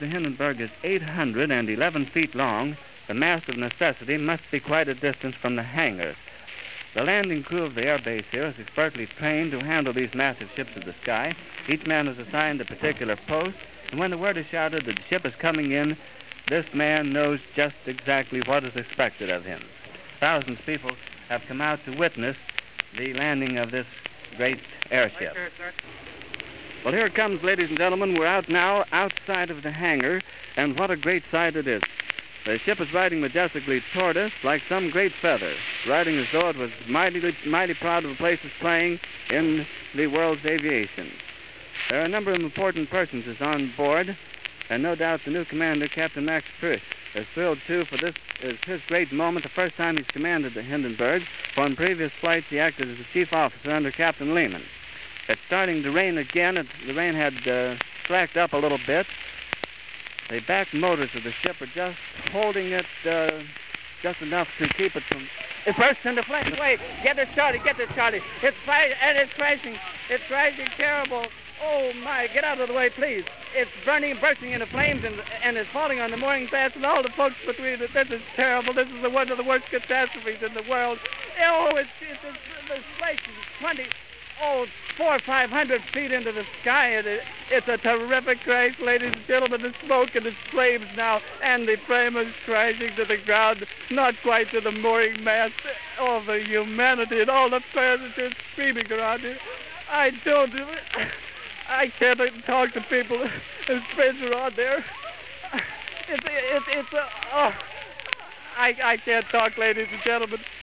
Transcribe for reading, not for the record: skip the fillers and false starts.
The Hindenburg is 811 feet long. The mast of necessity must be quite a distance from the hangar. The landing crew of the air base here is expertly trained to handle these massive ships of the sky. Each man is assigned a particular post, and when the word is shouted that the ship is coming in, this man knows just exactly what is expected of him. Thousands of people have come out to witness the landing of this great airship. Well, here it comes, ladies and gentlemen. We're out now outside of the hangar, and what a great sight it is. The ship is riding majestically toward us like some great feather, riding as though it was mighty proud of the place it's playing in the world's aviation. There are a number of important personages on board, and no doubt the new commander, Captain Max Frisch, is thrilled, too, for this is his great moment, the first time he's commanded the Hindenburg, for in previous flights he acted as a chief officer under Captain Lehman. It's starting to rain again. The rain had slacked up a little bit. The back motors of the ship are just holding it just enough to keep it from... It bursts into flames. Wait, get it started. It's crashing. It's crashing terrible. Oh, my, get out of the way, please. It's bursting into flames, and it's falling on the mooring mast and all the folks between it. This is terrible. This is one of the worst catastrophes in the world. Oh, it's place is 400 or 500 feet into the sky. It's a terrific crash, ladies and gentlemen. The smoke and the flames now, and the frame is crashing to the ground, not quite to the mooring mast. Oh, the humanity and all the passengers screaming around here. I can't talk to people. His friends are on there. I can't talk, ladies and gentlemen.